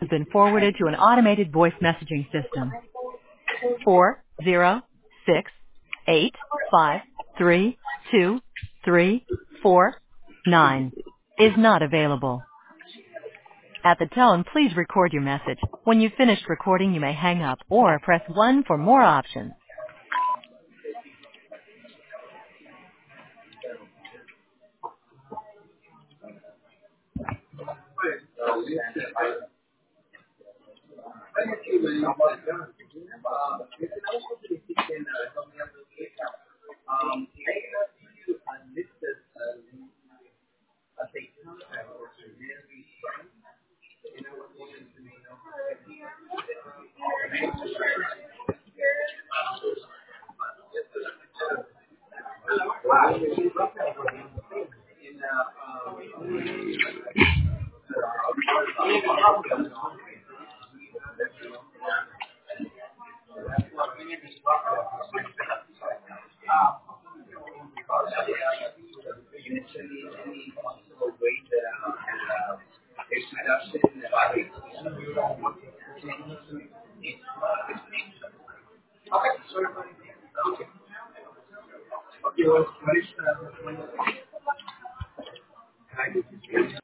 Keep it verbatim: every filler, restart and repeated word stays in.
been forwarded to an automated voice messaging system. Four zero six eight five three two three four nine is not available. At the tone, please record your message. When you've finished recording, you may hang up or press one for more options. Okay.